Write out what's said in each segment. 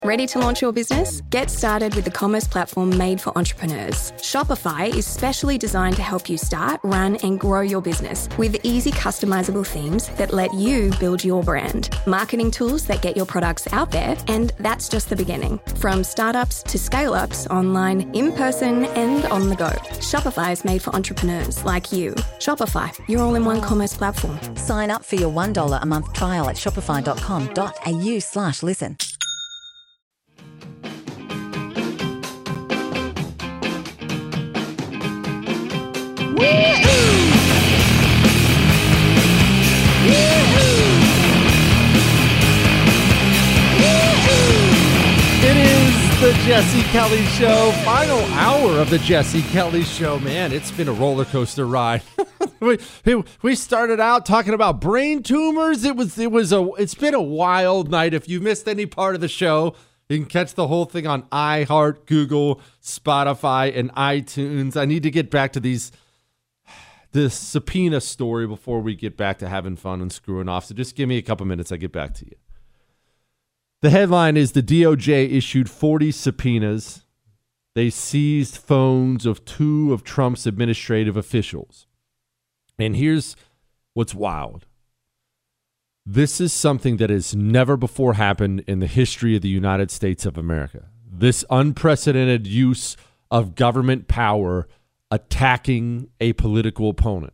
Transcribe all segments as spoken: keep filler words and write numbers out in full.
Ready to launch your business? Get started with the commerce platform made for entrepreneurs. Shopify is specially designed to help you start, run, and grow your business with easy customizable themes that let you build your brand, marketing tools that get your products out there, and that's just the beginning. From startups to scale-ups, online, in person, and on the go. Shopify is made for entrepreneurs like you. Shopify, your all-in-one commerce platform. Sign up for your one dollar a month trial at shopify.com.au slash listen. It is the Jesse Kelly Show, final hour of the Jesse Kelly Show. Man, it's been a roller coaster ride. we, we started out talking about brain tumors. It was it was a it's been a wild night. If you missed any part of the show, you can catch the whole thing on iHeart, Google, Spotify, and iTunes. I need to get back to these this subpoena story before we get back to having fun and screwing off. So just give me a couple minutes. I'll get back to you. The headline is the D O J issued forty subpoenas. They seized phones of two of Trump's administrative officials. And here's what's wild. This is something that has never before happened in the history of the United States of America. This unprecedented use of government power attacking a political opponent.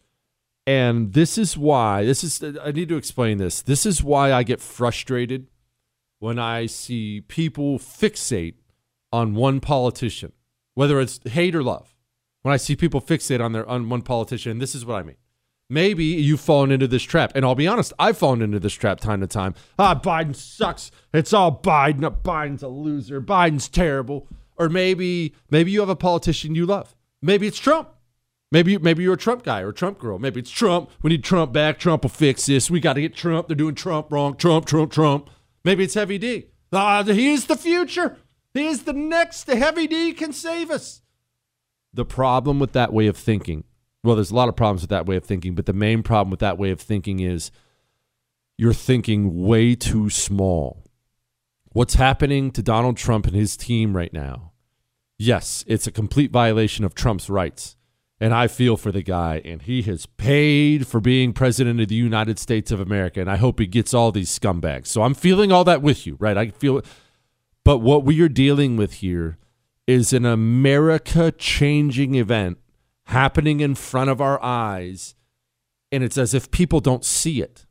And this is why, this is, I need to explain this. This is why I get frustrated when I see people fixate on one politician, whether it's hate or love. When I see people fixate on their on one politician, this is what I mean. Maybe you've fallen into this trap. And I'll be honest, I've fallen into this trap time to time. Ah, Biden sucks. It's all Biden. Biden's a loser. Biden's terrible. Or maybe maybe you have a politician you love. Maybe it's Trump. Maybe, maybe you're a Trump guy or a Trump girl. Maybe it's Trump. We need Trump back. Trump will fix this. We got to get Trump. They're doing Trump wrong. Trump, Trump, Trump. Maybe it's Heavy D. Ah, he is the future. He is the next. Heavy D can save us. The problem with that way of thinking, well, there's a lot of problems with that way of thinking, but the main problem with that way of thinking is you're thinking way too small. What's happening to Donald Trump and his team right now? Yes, it's a complete violation of Trump's rights. And I feel for the guy, and he has paid for being president of the United States of America, and I hope he gets all these scumbags. So I'm feeling all that with you, right? I feel it. But what we are dealing with here is an America-changing event happening in front of our eyes, and it's as if people don't see it.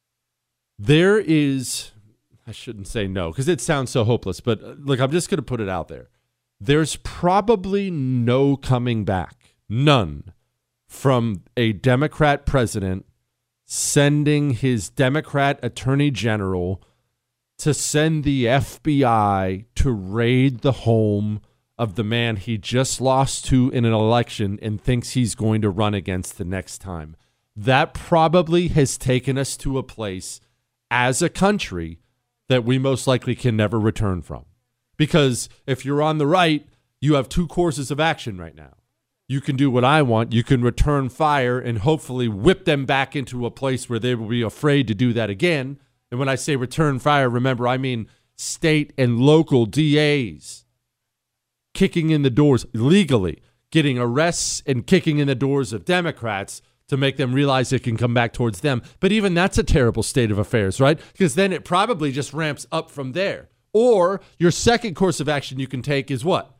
There is, I shouldn't say no, because it sounds so hopeless, but look, I'm just going to put it out there. There's probably no coming back. None from a Democrat president sending his Democrat attorney general to send the F B I to raid the home of the man he just lost to in an election and thinks he's going to run against the next time. That probably has taken us to a place as a country that we most likely can never return from. Because if you're on the right, you have two courses of action right now. You can do what I want. You can return fire and hopefully whip them back into a place where they will be afraid to do that again. And when I say return fire, remember, I mean state and local D As kicking in the doors legally, getting arrests and kicking in the doors of Democrats to make them realize they can come back towards them. But even that's a terrible state of affairs, right? Because then it probably just ramps up from there. Or your second course of action you can take is what?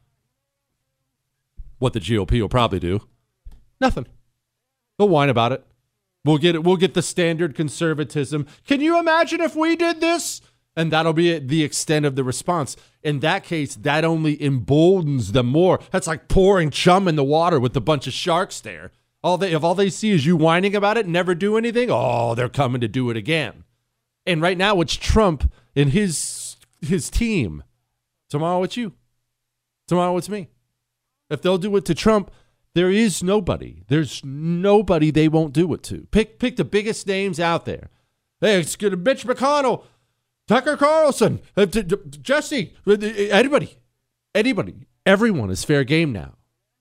What the G O P will probably do. Nothing. They'll whine about it. We'll get it. We'll get the standard conservatism. Can you imagine if we did this? And that'll be the extent of the response. In that case, that only emboldens them more. That's like pouring chum in the water with a bunch of sharks there. All they, if all they see is you whining about it and never do anything, oh, they're coming to do it again. And right now it's Trump and his his team. Tomorrow it's you. Tomorrow it's me. If they'll do it to Trump, there is nobody. There's nobody they won't do it to. Pick pick the biggest names out there. Hey, it's good. Mitch McConnell, Tucker Carlson, uh, t- t- Jesse, anybody, anybody. Everyone is fair game now.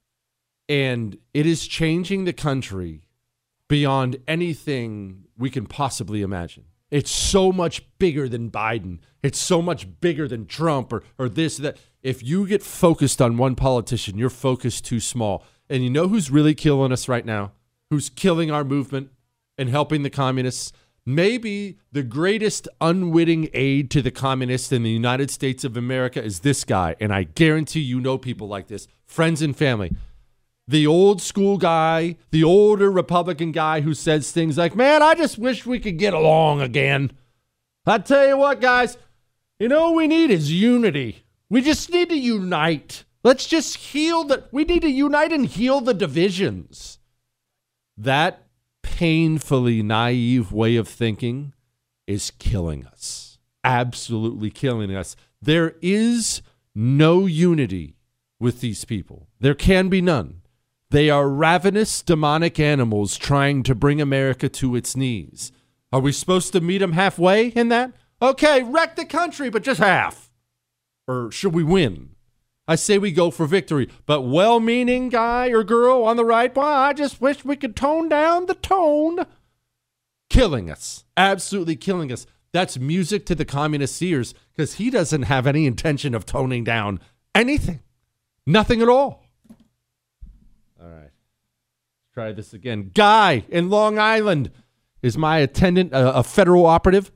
And it is changing the country beyond anything we can possibly imagine. It's so much bigger than Biden. It's so much bigger than Trump or, or this, that. If you get focused on one politician, you're focused too small. And you know who's really killing us right now? Who's killing our movement and helping the communists? Maybe the greatest unwitting aid to the communists in the United States of America is this guy. And I guarantee you know people like this, friends and family. The old school guy, the older Republican guy who says things like, man, I just wish we could get along again. I tell you what, guys, you know what we need is unity. We just need to unite. Let's just heal the, we need to unite and heal the divisions. That painfully naive way of thinking is killing us. Absolutely killing us. There is no unity with these people. There can be none. They are ravenous, demonic animals trying to bring America to its knees. Are we supposed to meet them halfway in that? Okay, wreck the country, but just half. Or should we win? I say we go for victory. But well-meaning guy or girl on the right, well, I just wish we could tone down the tone. Killing us. Absolutely killing us. That's music to the communist ears because he doesn't have any intention of toning down anything. Nothing at all. All right. Let's try this again. Guy in Long Island. Is my attendant a, a federal operative?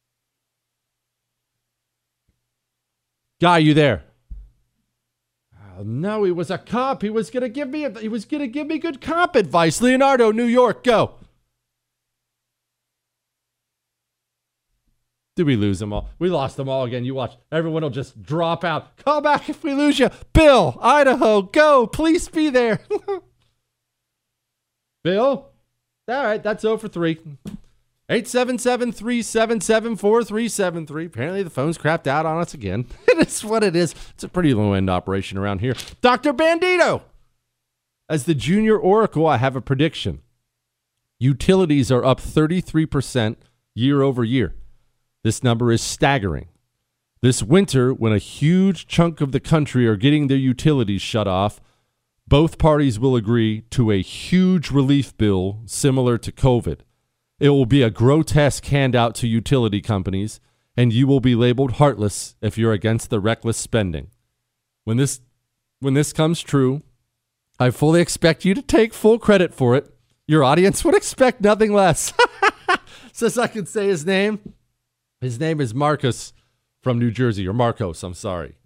Guy, you there? Oh, no, he was a cop. He was gonna give me a, he was gonna give me good cop advice. Leonardo, New York, go. Did we lose them all? We lost them all again. You watch. Everyone will just drop out. Call back if we lose you. Bill, Idaho, go. Please be there. Bill? All right, that's zero for three. eight seven seven, three seven seven, four three seven three. Apparently the phone's crapped out on us again. It is what it is. It's a pretty low-end operation around here. Doctor Bandito! As the junior oracle, I have a prediction. Utilities are up thirty-three percent year over year. This number is staggering. This winter, when a huge chunk of the country are getting their utilities shut off, both parties will agree to a huge relief bill similar to COVID. It will be a grotesque handout to utility companies, and you will be labeled heartless if you're against the reckless spending. When this, when this comes true, I fully expect you to take full credit for it. Your audience would expect nothing less. Since I can say his name. His name is Marcus from New Jersey, or Marcos, I'm sorry.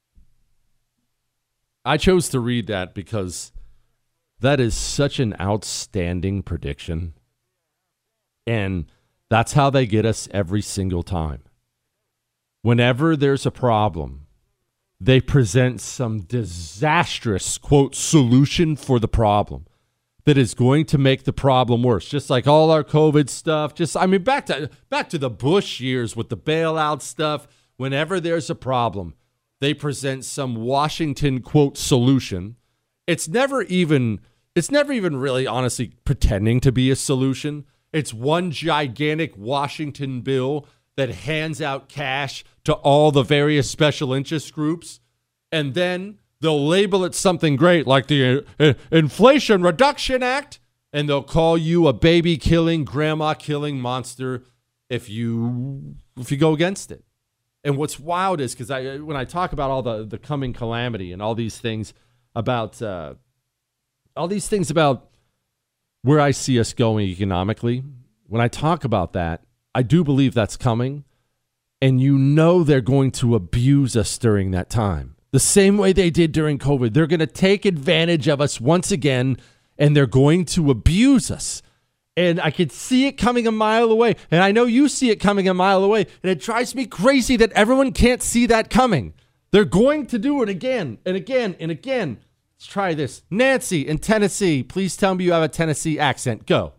I chose to read that because that is such an outstanding prediction. And that's how they get us every single time. Whenever there's a problem, they present some disastrous, quote, solution for the problem that is going to make the problem worse. Just like all our COVID stuff. Just, I mean, back to back to the Bush years with the bailout stuff. Whenever there's a problem, they present some Washington, quote, solution. It's never even, it's never even really honestly pretending to be a solution. It's one gigantic Washington bill that hands out cash to all the various special interest groups. And then they'll label it something great like the uh, Inflation Reduction Act, and they'll call you a baby-killing, grandma-killing monster if you if you go against it. And what's wild is, because I when I talk about all the, the coming calamity and all these things about uh, all these things about where I see us going economically, when I talk about that, I do believe that's coming, and you know they're going to abuse us during that time. The same way they did during COVID. They're going to take advantage of us once again, and they're going to abuse us. And I could see it coming a mile away. And I know you see it coming a mile away. And it drives me crazy that everyone can't see that coming. They're going to do it again and again and again. Let's try this. Nancy in Tennessee. Please tell me you have a Tennessee accent. Go.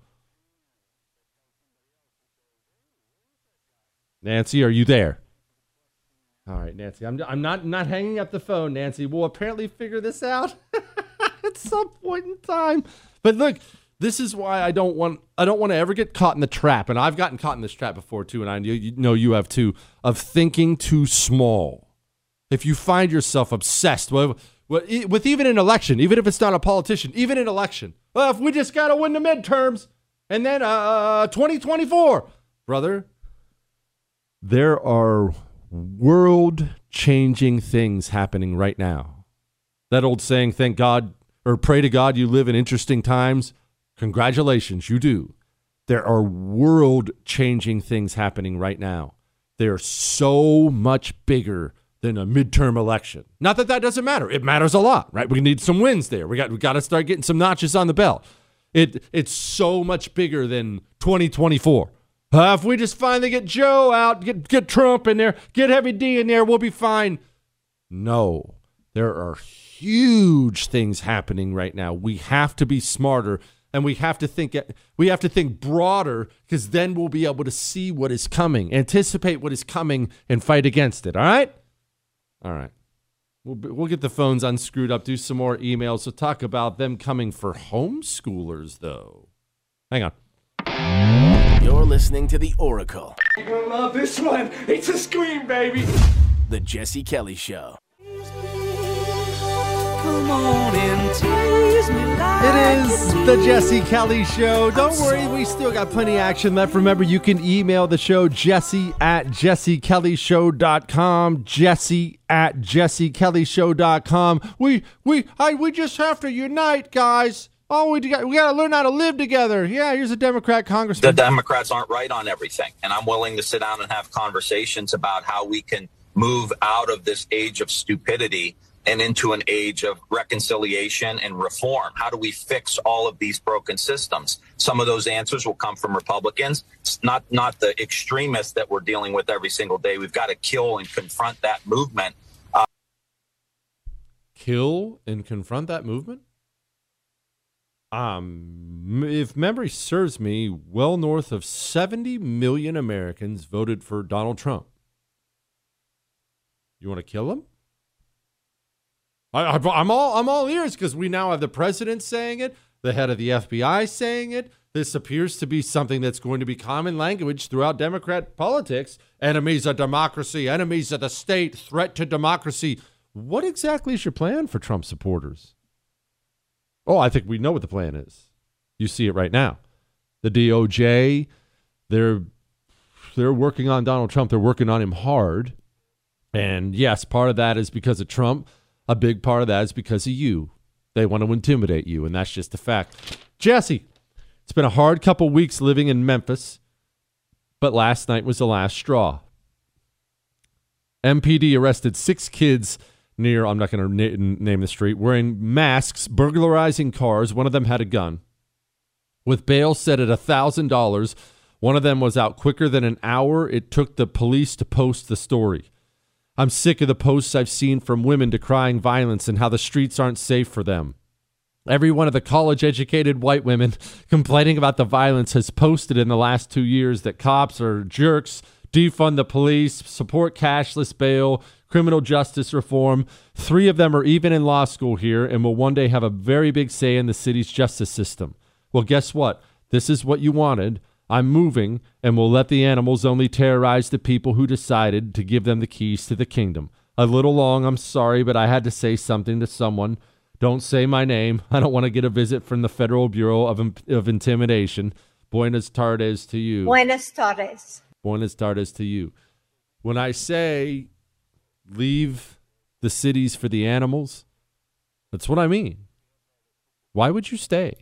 Nancy, are you there? All right, Nancy, I'm I'm not not hanging up the phone, Nancy. We'll apparently figure this out at some point in time. But look, this is why I don't want I don't want to ever get caught in the trap, and I've gotten caught in this trap before too, and I you know you have too, of thinking too small. If you find yourself obsessed with, with even an election, even if it's not a politician, even an election, well, if we just got to win the midterms, and then uh, twenty twenty-four, brother, There are world-changing things happening right now. That old saying, thank God, or pray to God you live in interesting times. Congratulations, you do. There are world-changing things happening right now. They're so much bigger than a midterm election. Not that that doesn't matter. It matters a lot, right? We need some wins there. We got we got to start getting some notches on the belt. It it's so much bigger than twenty twenty-four. Uh, if we just finally get Joe out, get get Trump in there, get Heavy D in there, we'll be fine. No, there are huge things happening right now. We have to be smarter, and we have to think we have to think broader, because then we'll be able to see what is coming, anticipate what is coming, and fight against it. All right? All right. We'll, we'll get the phones unscrewed up, do some more emails. We'll talk about them coming for homeschoolers, though. Hang on. You're listening to The Oracle. You're gonna love this one. It's a scream, baby. The Jesse Kelly Show. Come on and tease me like It is the Jesse Kelly Show. Don't worry, we still got plenty of action left. Remember, you can email the show, Jesse at jesse kelly show dot com. Jesse at jesse kelly show dot com. We we I we just have to unite, guys. Oh, we got we got to learn how to live together. Yeah, here's a Democrat congressman. The Democrats aren't right on everything, and I'm willing to sit down and have conversations about how we can move out of this age of stupidity and into an age of reconciliation and reform. How do we fix all of these broken systems? Some of those answers will come from Republicans, not not the extremists that we're dealing with every single day. We've got to kill and confront that movement. Uh, kill and confront that movement? Um, if memory serves me, well north of seventy million Americans voted for Donald Trump. You want to kill him? I, I, I'm all I'm all ears, because we now have the president saying it, the head of the F B I saying it. This appears to be something that's going to be common language throughout Democrat politics. Enemies of democracy, enemies of the state, threat to democracy. What exactly is your plan for Trump supporters? Oh, I think we know what the plan is. You see it right now. The D O J, they're they're working on Donald Trump. They're working on him hard. And yes, part of that is because of Trump. A big part of that is because of you. They want to intimidate you, and that's just a fact. Jesse, it's been a hard couple weeks living in Memphis, but last night was the last straw. M P D arrested six kids near, I'm not going to na- name the street, wearing masks, burglarizing cars. One of them had a gun. With bail set at one thousand dollars, one of them was out quicker than an hour it took the police to post the story. I'm sick of the posts I've seen from women decrying violence and how the streets aren't safe for them. Every one of the college-educated white women complaining about the violence has posted in the last two years that cops are jerks, defund the police, support cashless bail, criminal justice reform. Three of them are even in law school here and will one day have a very big say in the city's justice system. Well, guess what? This is what you wanted. I'm moving, and will let the animals only terrorize the people who decided to give them the keys to the kingdom. A little long, I'm sorry, but I had to say something to someone. Don't say my name. I don't want to get a visit from the Federal Bureau of, of Intimidation. Buenas tardes to you. Buenas tardes. Buenas tardes to you. When I say leave the cities for the animals, that's what I mean. Why would you stay?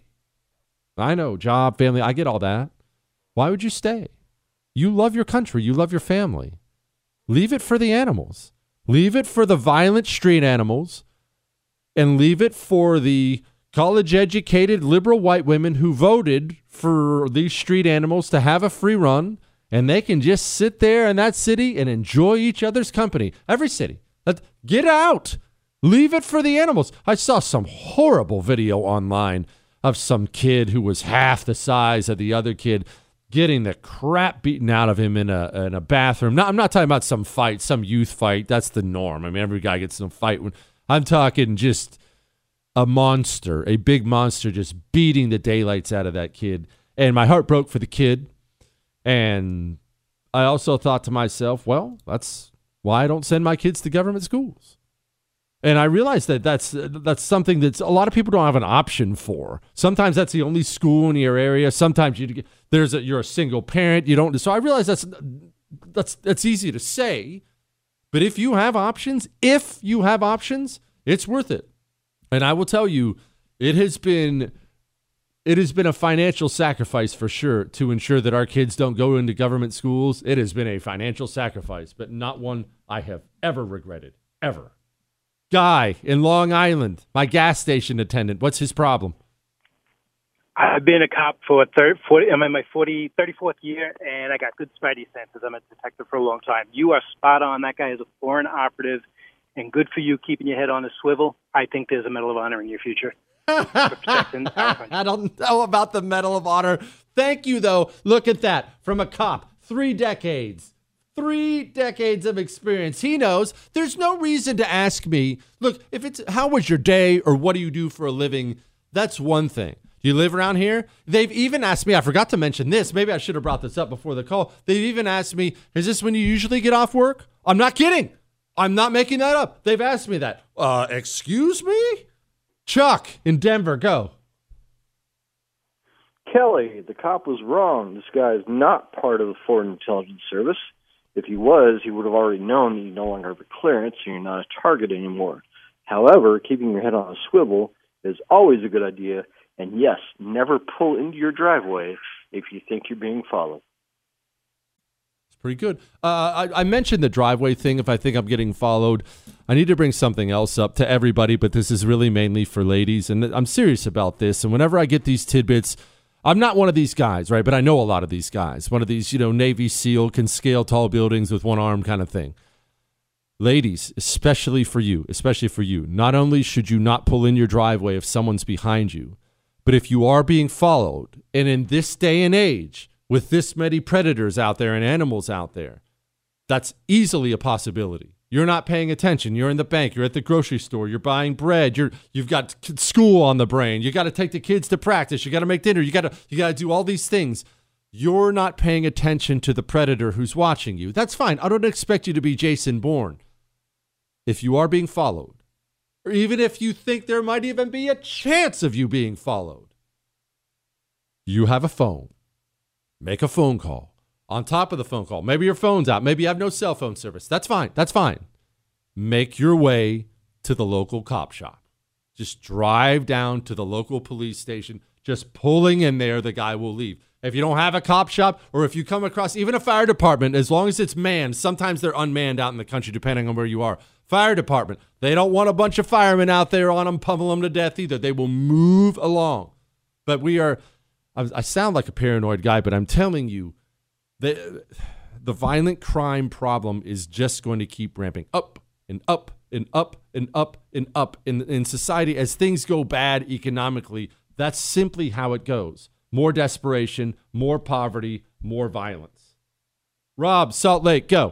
I know, job, family, I get all that. Why would you stay? You love your country. You love your family. Leave it for the animals. Leave it for the violent street animals, and leave it for the college-educated liberal white women who voted for these street animals to have a free run, and they can just sit there in that city and enjoy each other's company. Every city. Get out. Leave it for the animals. I saw some horrible video online of some kid who was half the size of the other kid getting the crap beaten out of him in a in a bathroom. Now, I'm not talking about some fight, some youth fight. That's the norm. I mean, every guy gets in a fight. When I'm talking just a monster, a big monster just beating the daylights out of that kid. And my heart broke for the kid. And I also thought to myself, well, that's why I don't send my kids to government schools. And I realized that that's that's something that a lot of people don't have an option for. Sometimes that's the only school in your area. Sometimes you there's a, you're a single parent. You don't. So I realize that's that's that's easy to say, but if you have options, if you have options, it's worth it. And I will tell you, it has been it has been a financial sacrifice for sure to ensure that our kids don't go into government schools. It has been a financial sacrifice, but not one I have ever regretted, ever. Guy in Long Island, my gas station attendant. What's his problem? I've been a cop for thirty, forty, I'm in my forty, thirty-fourth year, and I got good spidey senses. I'm a detective for a long time. You are spot on. That guy is a foreign operative, and good for you keeping your head on a swivel. I think there's a Medal of Honor in your future. I don't know about the Medal of Honor. Thank you, though. Look at that. From a cop, three decades. Three decades of experience. He knows there's no reason to ask me, look, if it's how was your day or what do you do for a living? That's one thing. Do you live around here? They've even asked me, I forgot to mention this. Maybe I should have brought this up before the call. They've even asked me, is this when you usually get off work? I'm not kidding. I'm not making that up. They've asked me that. Uh, excuse me? Chuck in Denver, go. Kelly, the cop was wrong. This guy is not part of the Foreign Intelligence Service. If he was, he would have already known that you no longer have a clearance and you're not a target anymore. However, keeping your head on a swivel is always a good idea. And yes, never pull into your driveway if you think you're being followed. It's pretty good. Uh, I, I mentioned the driveway thing. If I think I'm getting followed, I need to bring something else up to everybody, but this is really mainly for ladies. And I'm serious about this. And whenever I get these tidbits, I'm not one of these guys, right? But I know a lot of these guys. One of these, you know, Navy SEAL, can scale tall buildings with one arm kind of thing. Ladies, especially for you, especially for you, not only should you not pull in your driveway if someone's behind you, but if you are being followed, and in this day and age, with this many predators out there and animals out there, that's easily a possibility. You're not paying attention. You're in the bank. You're at the grocery store. You're buying bread. You're you've got school on the brain. You got to take the kids to practice. You got to make dinner. You got to you got to do all these things. You're not paying attention to the predator who's watching you. That's fine. I don't expect you to be Jason Bourne. If you are being followed, or even if you think there might even be a chance of you being followed, you have a phone. Make a phone call. On top of the phone call, maybe your phone's out. Maybe you have no cell phone service. That's fine. That's fine. Make your way to the local cop shop. Just drive down to the local police station. Just pulling in there, the guy will leave. If you don't have a cop shop, or if you come across even a fire department, as long as it's manned, sometimes they're unmanned out in the country, depending on where you are. Fire department, they don't want a bunch of firemen out there on them, pummel them to death either. They will move along. But we are, I, I sound like a paranoid guy, but I'm telling you, the, the violent crime problem is just going to keep ramping up and up and up and up and up in, in society. As things go bad economically, that's simply how it goes. More desperation, more poverty, more violence. Rob, Salt Lake, go.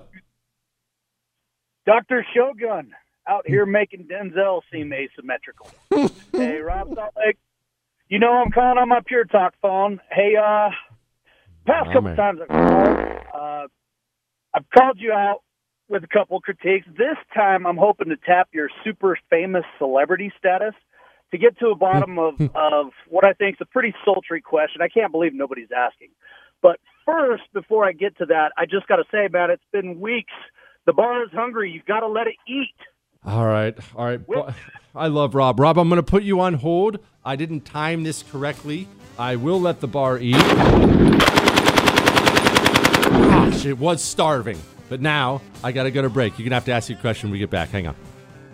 Doctor Shogun out here making Denzel seem asymmetrical. Hey, Rob, Salt Lake. You know I'm calling on my Pure Talk phone. Hey, uh, past oh, couple man. times I've called, uh, I've called you out with a couple critiques. This time I'm hoping to tap your super famous celebrity status to get to a bottom of, of what I think is a pretty sultry question. I can't believe nobody's asking. But first, before I get to that, I just got to say, man, it's been weeks. The bar is hungry. You've got to let it eat. All right. All right. I love Rob. Rob, I'm going to put you on hold. I didn't time this correctly. I will let the bar eat. Gosh, it was starving. But now I got to go to break. You're going to have to ask your question when we get back. Hang on.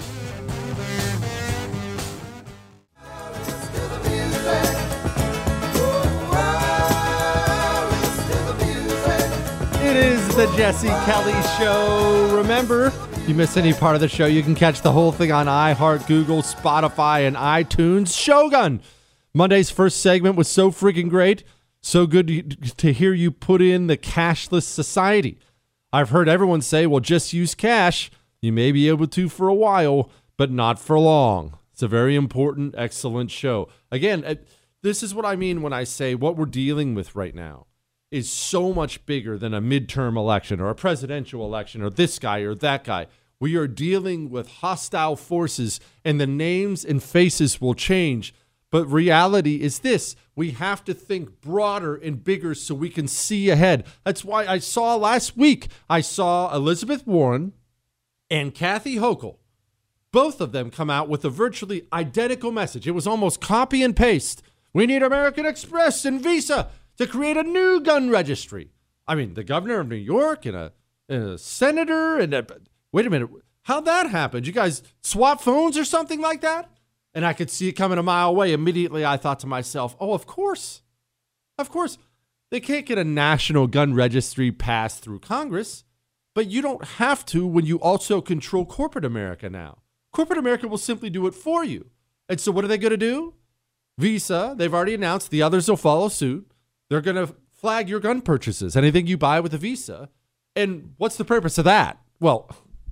It is the Jesse Kelly Show. Remember, if you miss any part of the show, you can catch the whole thing on iHeart, Google, Spotify, and iTunes. Shogun! Monday's first segment was so freaking great. So good to, to hear you put in the cashless society. I've heard everyone say, well, just use cash. You may be able to for a while, but not for long. It's a very important, excellent show. Again, this is what I mean when I say what we're dealing with right now is so much bigger than a midterm election or a presidential election or this guy or that guy. We are dealing with hostile forces, and the names and faces will change, But reality is this. We have to think broader and bigger so we can see ahead. That's why I saw last week, I saw Elizabeth Warren and Kathy Hochul, both of them come out with a virtually identical message. It was almost copy and paste. We need American Express and Visa to create a new gun registry. I mean, the governor of New York and a, and a senator and a, wait a minute. How'd that happen? Did you guys swap phones or something like that? And I could see it coming a mile away. Immediately, I thought to myself, oh, of course. Of course. They can't get a national gun registry passed through Congress, but you don't have to when you also control corporate America now. Corporate America will simply do it for you. And so what are they going to do? Visa, they've already announced the others will follow suit. They're going to flag your gun purchases, anything you buy with a Visa. And what's the purpose of that? Well,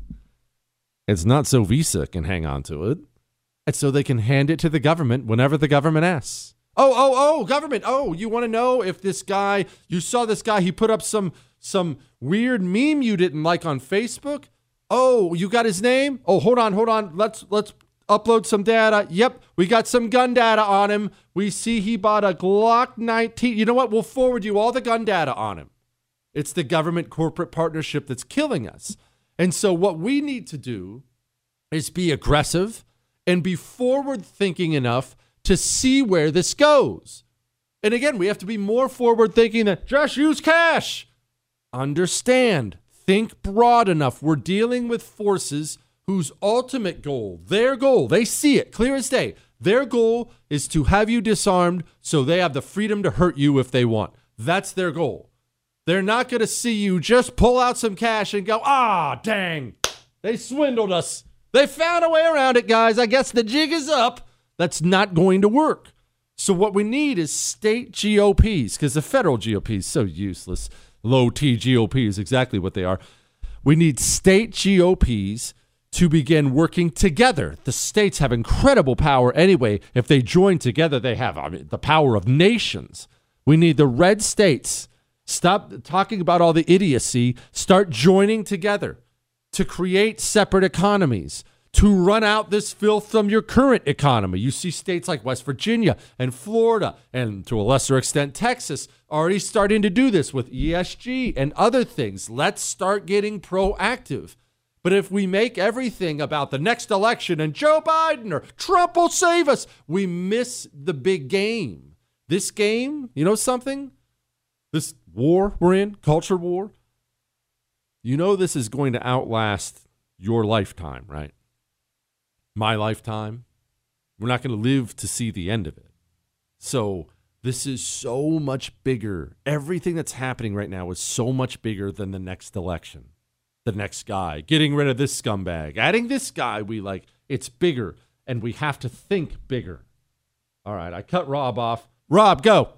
it's not so Visa can hang on to it. It's so they can hand it to the government whenever the government asks. Oh, oh, oh, government. Oh, you want to know if this guy, you saw this guy, he put up some some weird meme you didn't like on Facebook? Oh, you got his name? Oh, hold on, hold on. Let's let's upload some data. Yep, we got some gun data on him. We see he bought a Glock nineteen. You know what? We'll forward you all the gun data on him. It's the government corporate partnership that's killing us. And so what we need to do is be aggressive and be forward thinking enough to see where this goes. And again, we have to be more forward thinking than just use cash. Understand, think broad enough. We're dealing with forces whose ultimate goal, their goal, they see it clear as day. Their goal is to have you disarmed so they have the freedom to hurt you if they want. That's their goal. They're not going to see you just pull out some cash and go, ah, dang, they swindled us. They found a way around it, guys. I guess the jig is up. That's not going to work. So what we need is state G O Ps, because the federal G O P is so useless. Low-T G O P is exactly what they are. We need state G O Ps to begin working together. The states have incredible power anyway. If they join together, they have I mean, the power of nations. We need the red states. Stop talking about all the idiocy. Start joining together to create separate economies, to run out this filth from your current economy. You see states like West Virginia and Florida, and to a lesser extent, Texas, already starting to do this with E S G and other things. Let's start getting proactive. But if we make everything about the next election and Joe Biden or Trump will save us, we miss the big game. This game, you know something? This war we're in, culture war, you know this is going to outlast your lifetime, right? My lifetime. We're not going to live to see the end of it. So this is so much bigger. Everything that's happening right now is so much bigger than the next election. The next guy, getting rid of this scumbag, adding this guy we like. It's bigger, and we have to think bigger. All right, I cut Rob off. Rob, go.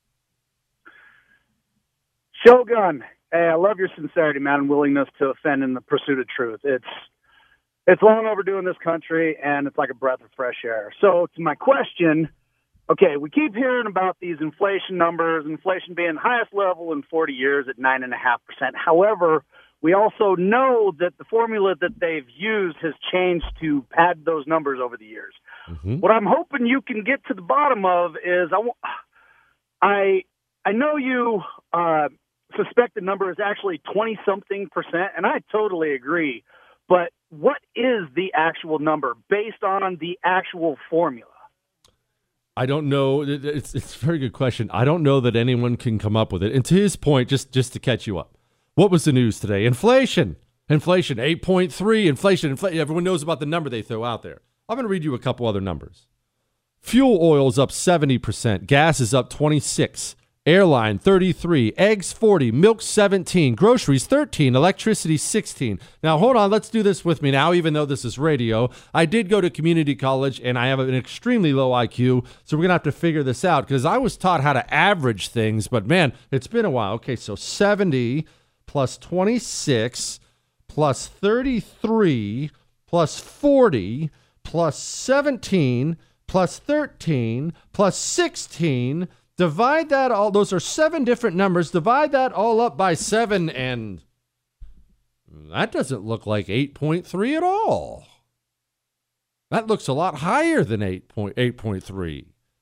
Shogun, hey, I love your sincerity, man, and willingness to offend in the pursuit of truth. It's it's long overdue in this country, and it's like a breath of fresh air. So to my question, okay, we keep hearing about these inflation numbers, inflation being highest level in forty years at nine point five percent. However, we also know that the formula that they've used has changed to pad those numbers over the years. Mm-hmm. What I'm hoping you can get to the bottom of is I, I, I know you uh, suspect the number is actually twenty-something percent, and I totally agree. But what is the actual number based on the actual formula? I don't know. It's, it's a very good question. I don't know that anyone can come up with it. And to his point, just, just to catch you up, what was the news today? Inflation. Inflation, eight point three. Inflation, inflation. Everyone knows about the number they throw out there. I'm going to read you a couple other numbers. Fuel oil is up seventy percent. Gas is up twenty-six. Airline, thirty-three. Eggs, forty. Milk, seventeen. Groceries, thirteen. Electricity, sixteen. Now, hold on. Let's do this with me now, even though this is radio. I did go to community college, and I have an extremely low I Q, so we're going to have to figure this out, because I was taught how to average things, but, man, it's been a while. Okay, so seventy plus twenty-six plus thirty-three plus forty plus seventeen plus thirteen plus sixteen. Divide that all, those are seven different numbers. Divide that all up by seven, and that doesn't look like eight point three at all. That looks a lot higher than eight point three.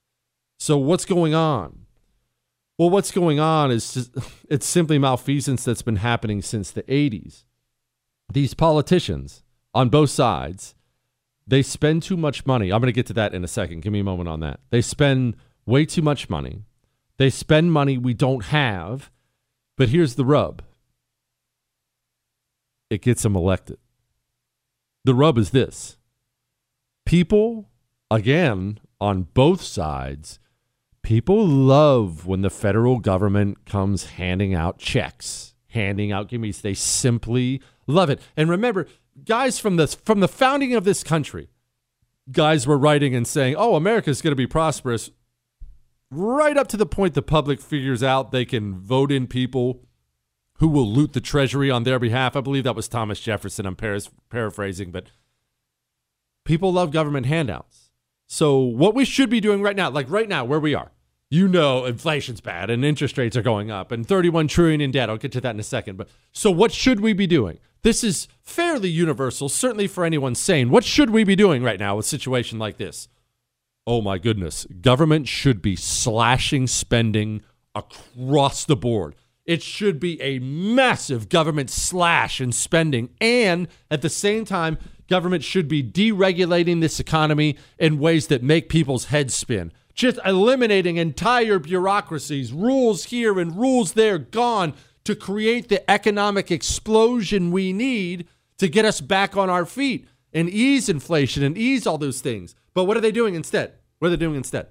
So what's going on? Well, what's going on is just, it's simply malfeasance that's been happening since the eighties. These politicians on both sides, they spend too much money. I'm going to get to that in a second. Give me a moment on that. They spend way too much money. They spend money we don't have. But here's the rub. It gets them elected. The rub is this. People, again, on both sides, people love when the federal government comes handing out checks, handing out gimmies. They simply love it. And remember, guys from the, from the founding of this country, guys were writing and saying, oh, America's going to be prosperous, right up to the point the public figures out they can vote in people who will loot the treasury on their behalf. I believe that was Thomas Jefferson. I'm paras- paraphrasing, but people love government handouts. So what we should be doing right now, like right now where we are, you know inflation's bad and interest rates are going up and thirty-one trillion in debt. I'll get to that in a second. But so what should we be doing? This is fairly universal, certainly for anyone sane. What should we be doing right now with a situation like this? Oh my goodness. Government should be slashing spending across the board. It should be a massive government slash in spending. And at the same time, government should be deregulating this economy in ways that make people's heads spin. Just eliminating entire bureaucracies, rules here and rules there gone to create the economic explosion we need to get us back on our feet and ease inflation and ease all those things. But what are they doing instead? What are they doing instead?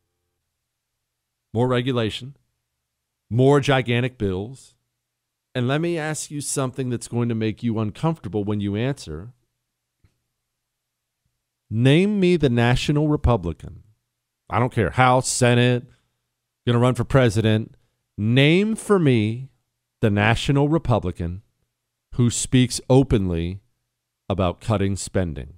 More regulation. More gigantic bills. And let me ask you something that's going to make you uncomfortable when you answer. Name me the national Republican. I don't care. House, Senate, going to run for president. Name for me the national Republican who speaks openly about cutting spending.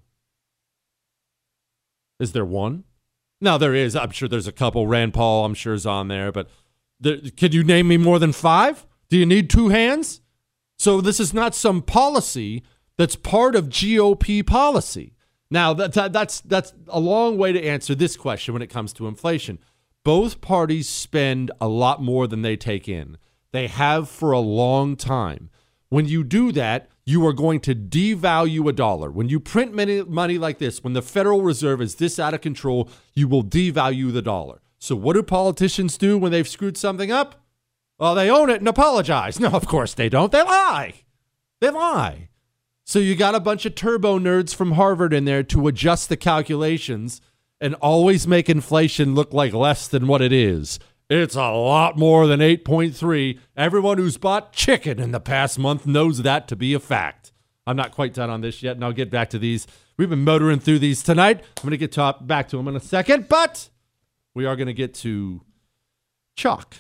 Is there one? No, there is. I'm sure there's a couple. Rand Paul, I'm sure, is on there, but There, could you name me more than five? Do you need two hands? So this is not some policy that's part of G O P policy. Now, that, that, that's that's a long way to answer this question when it comes to inflation. Both parties spend a lot more than they take in. They have for a long time. When you do that, you are going to devalue a dollar. When you print money, money like this, when the Federal Reserve is this out of control, you will devalue the dollar. So what do politicians do when they've screwed something up? Well, they own it and apologize. No, of course they don't. They lie. They lie. So you got a bunch of turbo nerds from Harvard in there to adjust the calculations and always make inflation look like less than what it is. It's a lot more than eight point three. Everyone who's bought chicken in the past month knows that to be a fact. I'm not quite done on this yet, and I'll get back to these. We've been motoring through these tonight. I'm going to get to, back to them in a second, but we are going to get to chalk.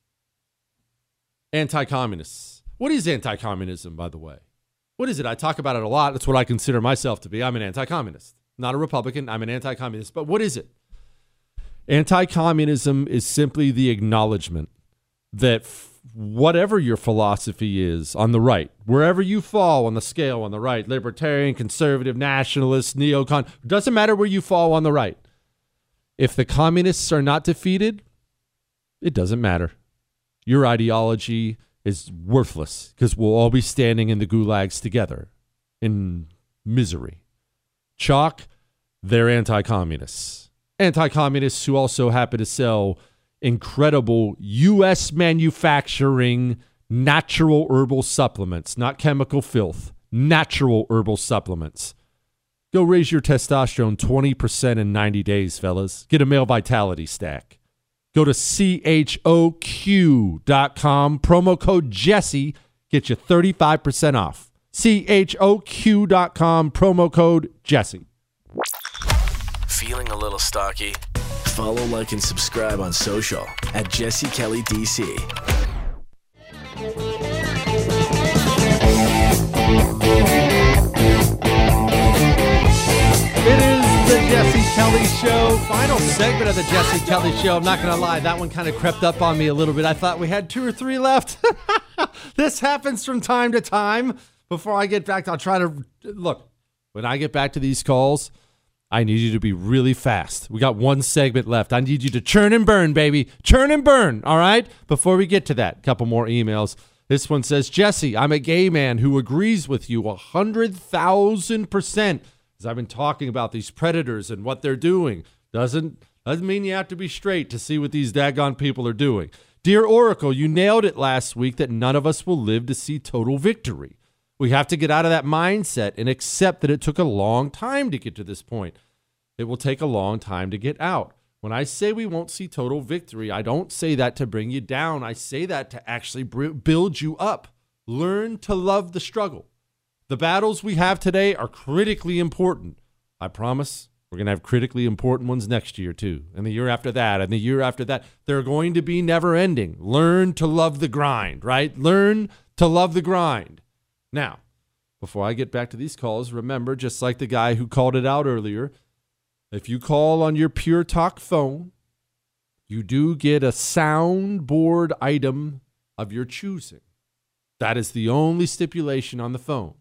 Anti-communists. What is anti-communism, by the way? What is it? I talk about it a lot. That's what I consider myself to be. I'm an anti-communist. Not a Republican. I'm an anti-communist. But what is it? Anti-communism is simply the acknowledgement that f- whatever your philosophy is on the right, wherever you fall on the scale on the right, libertarian, conservative, nationalist, neocon, doesn't matter where you fall on the right. If the communists are not defeated, it doesn't matter. Your ideology is worthless because we'll all be standing in the gulags together in misery. Chalk, they're anti-communists. Anti-communists who also happen to sell incredible U S manufacturing natural herbal supplements, not chemical filth, natural herbal supplements. Go raise your testosterone twenty percent in ninety days, fellas. Get a male vitality stack. Go to C H O Q dot com, promo code Jesse, get you thirty-five percent off. C H O Q dot com, promo code Jesse. Feeling a little stocky? Follow, like, and subscribe on social at Jesse Kelly D C. It is the Jesse Kelly Show. Final segment of the Jesse Kelly Show. I'm not going to lie, that one kind of crept up on me a little bit. I thought we had two or three left. This happens from time to time. Before I get back, I'll try to... Look, when I get back to these calls, I need you to be really fast. We got one segment left. I need you to churn and burn, baby. Churn and burn, all right? Before we get to that, a couple more emails. This one says, Jesse, I'm a gay man who agrees with you one hundred thousand percent. As I've been talking about these predators and what they're doing. Doesn't, doesn't mean you have to be straight to see what these daggone people are doing. Dear Oracle, you nailed it last week that none of us will live to see total victory. We have to get out of that mindset and accept that it took a long time to get to this point. It will take a long time to get out. When I say we won't see total victory, I don't say that to bring you down. I say that to actually build you up. Learn to love the struggle. The battles we have today are critically important. I promise we're going to have critically important ones next year too. And the year after that, and the year after that. They're going to be never ending. Learn to love the grind, right? Learn to love the grind. Now, before I get back to these calls, remember, just like the guy who called it out earlier, if you call on your Pure Talk phone, you do get a soundboard item of your choosing. That is the only stipulation on the phone.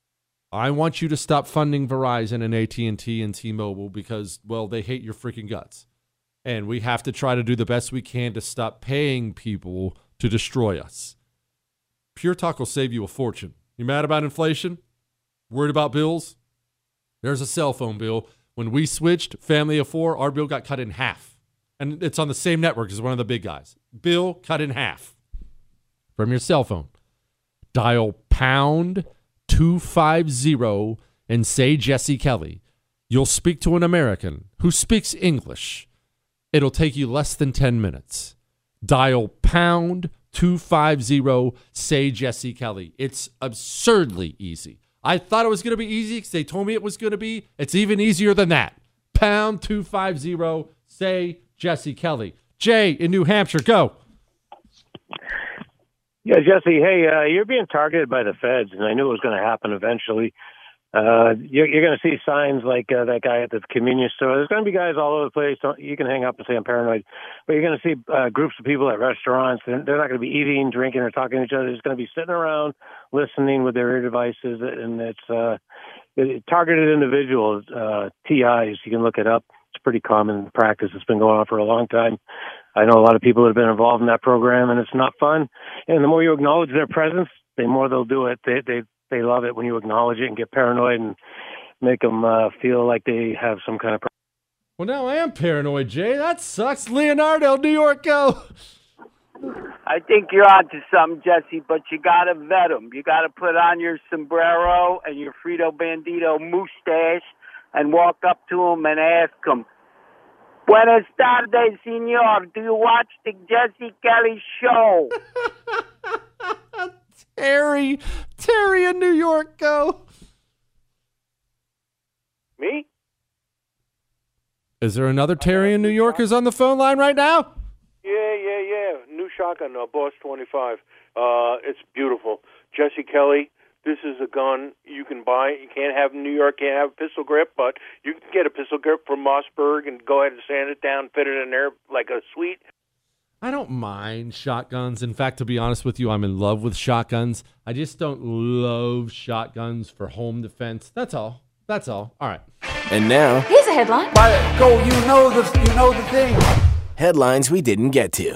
I want you to stop funding Verizon and A T and T and T-Mobile because, well, they hate your freaking guts. And we have to try to do the best we can to stop paying people to destroy us. Pure Talk will save you a fortune. You mad about inflation? Worried about bills? There's a cell phone bill. When we switched, family of four, our bill got cut in half. And it's on the same network as one of the big guys. Bill cut in half from your cell phone. Dial pound two five zero and say Jesse Kelly. You'll speak to an American who speaks English. It'll take you less than ten minutes. Dial pound two five zero, say Jesse Kelly. It's absurdly easy. I thought it was going to be easy because they told me it was going to be. It's even easier than that. Pound two five zero, say Jesse Kelly. Jay in New Hampshire, go. Yeah, Jesse, hey, uh, you're being targeted by the feds, and I knew it was going to happen eventually. Uh, you're you're going to see signs like uh, that guy at the convenience store. There's going to be guys all over the place. Don't, you can hang up and say I'm paranoid. But you're going to see uh, groups of people at restaurants. They're, they're not going to be eating, drinking, or talking to each other. They're just going to be sitting around listening with their ear devices. And it's uh, it, targeted individuals, uh, T Is. You can look it up. It's pretty common practice. It's been going on for a long time. I know a lot of people that have been involved in that program, and it's not fun. And the more you acknowledge their presence, the more they'll do it. They they they love it when you acknowledge it and get paranoid and make them uh, feel like they have some kind of. Well, now I am paranoid, Jay. That sucks. Leonardo, New York, go. I think you're onto something, Jesse, but you got to vet them. You got to put on your sombrero and your Frito Bandito mustache and walk up to them and ask them, Buenas tardes, senor. Do you watch the Jesse Kelly show? Terry. Terry in New York, go. Me? Is there another Terry in New York who's on the phone line right now? Yeah, yeah, yeah. New shotgun, uh, Boss twenty-five. Uh, it's beautiful. Jesse Kelly, this is a gun you can buy. You can't have in New York, can't have a pistol grip, but you can get a pistol grip from Mossberg and go ahead and sand it down, fit it in there like a suite. I don't mind shotguns. In fact, to be honest with you, I'm in love with shotguns. I just don't love shotguns for home defense. That's all. That's all. All right. And now, here's a headline. Go, you know the, you know the thing. headlines we didn't get to.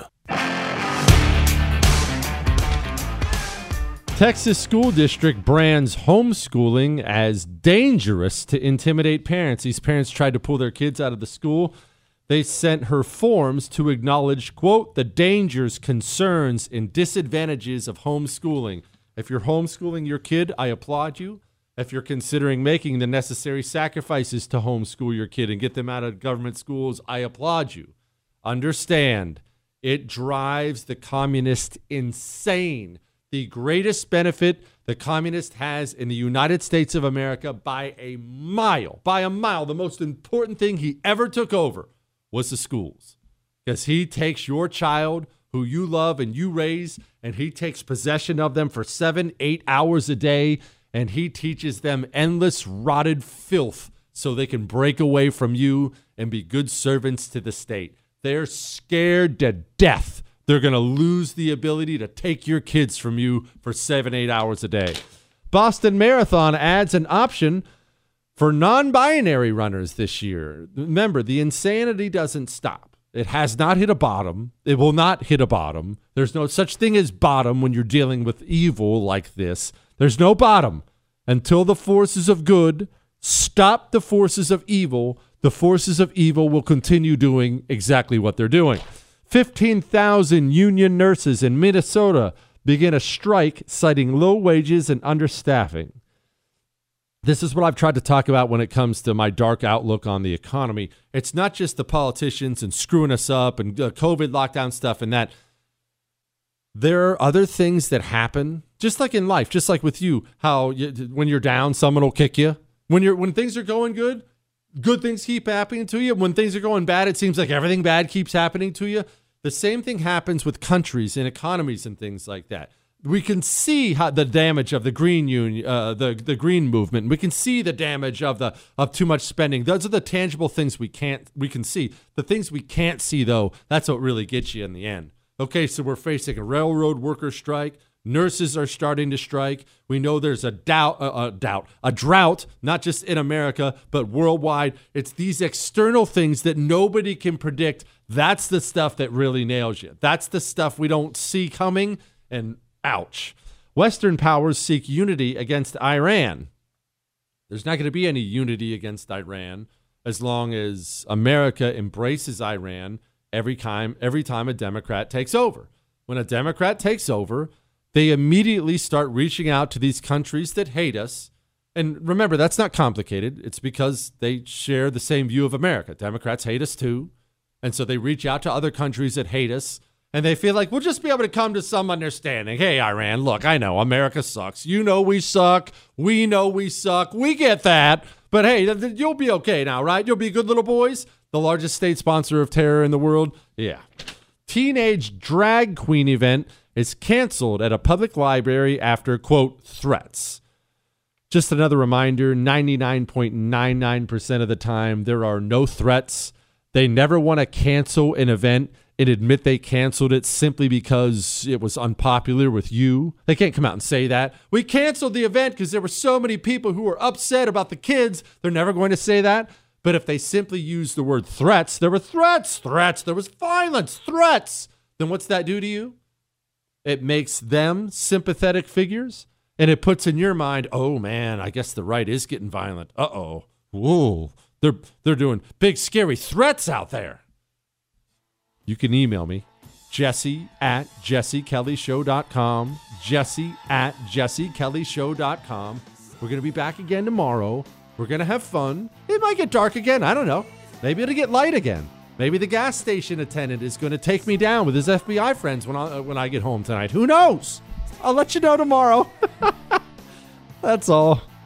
Texas school district brands homeschooling as dangerous to intimidate parents. These parents tried to pull their kids out of the school. They sent her forms to acknowledge, quote, the dangers, concerns, and disadvantages of homeschooling. If you're homeschooling your kid, I applaud you. If you're considering making the necessary sacrifices to homeschool your kid and get them out of government schools, I applaud you. Understand, it drives the communist insane. The greatest benefit the communist has in the United States of America by a mile, by a mile, the most important thing he ever took over was the schools. Because he takes your child who you love and you raise, and he takes possession of them for seven, eight hours a day, and he teaches them endless rotted filth so they can break away from you and be good servants to the state. They're scared to death they're going to lose the ability to take your kids from you for seven, eight hours a day. Boston Marathon adds an option For non-binary runners this year, remember, the insanity doesn't stop. It has not hit a bottom. It will not hit a bottom. There's no such thing as bottom when you're dealing with evil like this. There's no bottom. Until the forces of good stop the forces of evil, the forces of evil will continue doing exactly what they're doing. fifteen thousand union nurses in Minnesota begin a strike citing low wages and understaffing. This is what I've tried to talk about when it comes to my dark outlook on the economy. It's not just the politicians and screwing us up and uh, COVID lockdown stuff and that. There are other things that happen, just like in life, just like with you, how you, when you're down, someone will kick you. When you're when things are going good, good things keep happening to you. When things are going bad, it seems like everything bad keeps happening to you. The same thing happens with countries and economies and things like that. We can see how the damage of the green union, uh, the the green movement. We can see the damage of the of too much spending. Those are the tangible things we can't we can see. The things we can't see, though, that's what really gets you in the end. Okay, so we're facing a railroad worker strike. Nurses are starting to strike. We know there's a doubt, uh, a doubt, a drought, not just in America, but worldwide. It's these external things that nobody can predict. That's the stuff that really nails you. That's the stuff we don't see coming, and ouch. Western powers seek unity against Iran. There's not going to be any unity against Iran as long as America embraces Iran every time, every time a Democrat takes over. When a Democrat takes over, they immediately start reaching out to these countries that hate us. And remember, that's not complicated. It's because they share the same view of America. Democrats hate us too. And so they reach out to other countries that hate us. And they feel like we'll just be able to come to some understanding. Hey, Iran, look, I know America sucks. You know we suck. We know we suck. We get that. But hey, th- th- you'll be okay now, right? You'll be good little boys. The largest state sponsor of terror in the world. Yeah. Teenage drag queen event is canceled at a public library after, quote, threats. Just another reminder, ninety-nine point nine nine percent of the time, there are no threats. They never want to cancel an event and admit they canceled it simply because it was unpopular with you. They can't come out and say that. We canceled the event because there were so many people who were upset about the kids. They're never going to say that. But if they simply use the word threats, there were threats, threats, there was violence, threats, then what's that do to you? It makes them sympathetic figures, and it puts in your mind, oh, man, I guess the right is getting violent. Uh-oh. Whoa. They're, they're doing big, scary threats out there. You can email me, Jesse at jesse kelly show dot com, Jesse at jesse kelly show dot com. We're going to be back again tomorrow. We're going to have fun. It might get dark again. I don't know. Maybe it'll get light again. Maybe the gas station attendant is going to take me down with his F B I friends when I, when I get home tonight. Who knows? I'll let you know tomorrow. That's all.